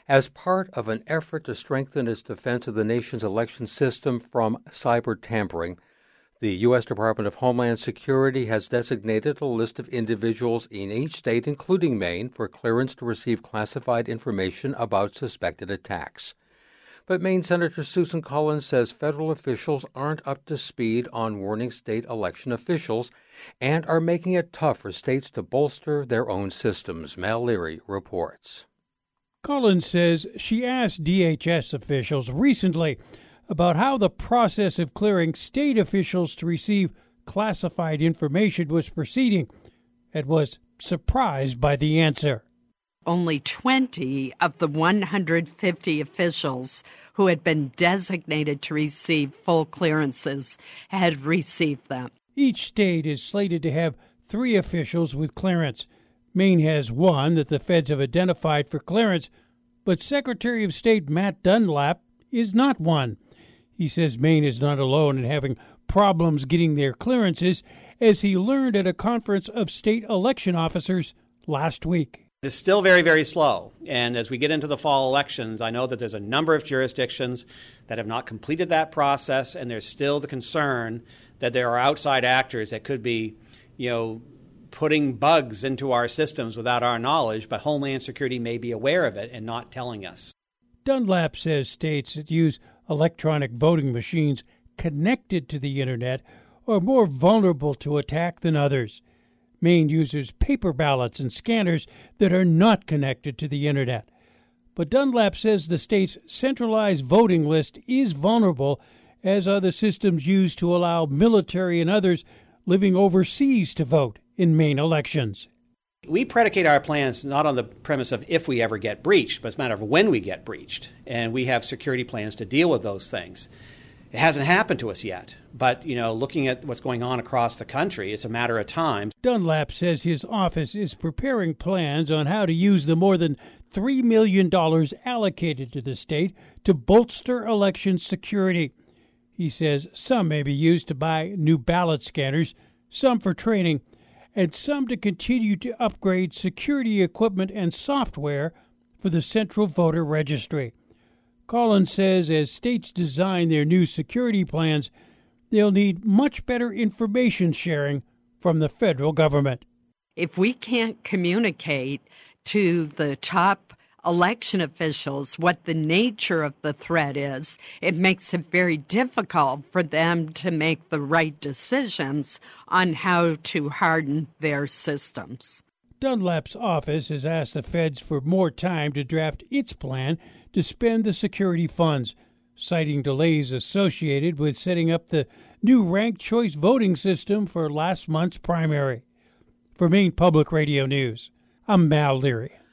as part of an effort to strengthen its defense of the nation's election system from cyber tampering. The U.S. Department of Homeland Security has designated a list of individuals in each state, including Maine, for clearance to receive classified information about suspected attacks. But Maine Senator Susan Collins says federal officials aren't up to speed on warning state election officials and are making it tough for states to bolster their own systems. Mal Leary reports. Collins says she asked DHS officials recently about how the process of clearing state officials to receive classified information was proceeding and was surprised by the answer. Only 20 of the 150 officials who had been designated to receive full clearances had received them. Each state is slated to have 3 officials with clearance. Maine has 1 that the feds have identified for clearance, but Secretary of State Matt Dunlap is not one. He says Maine is not alone in having problems getting their clearances, as he learned at a conference of state election officers last week. It's still very, very slow. And as we get into the fall elections, I know that there's a number of jurisdictions that have not completed that process, and there's still the concern that there are outside actors that could be, putting bugs into our systems without our knowledge, but Homeland Security may be aware of it and not telling us. Dunlap says states that use electronic voting machines connected to the Internet are more vulnerable to attack than others. Maine uses paper ballots and scanners that are not connected to the Internet. But Dunlap says the state's centralized voting list is vulnerable, as are the systems used to allow military and others living overseas to vote in Maine elections. We predicate our plans not on the premise of if we ever get breached, but it's a matter of when we get breached. And we have security plans to deal with those things. It hasn't happened to us yet, but, looking at what's going on across the country, it's a matter of time. Dunlap says his office is preparing plans on how to use the more than $3 million allocated to the state to bolster election security. He says some may be used to buy new ballot scanners, some for training, and some to continue to upgrade security equipment and software for the Central Voter Registry. Collins says as states design their new security plans, they'll need much better information sharing from the federal government. If we can't communicate to the top election officials what the nature of the threat is, it makes it very difficult for them to make the right decisions on how to harden their systems. Dunlap's office has asked the feds for more time to draft its plan to spend the security funds, citing delays associated with setting up the new ranked choice voting system for last month's primary. For Maine Public Radio News, I'm Mal Leary.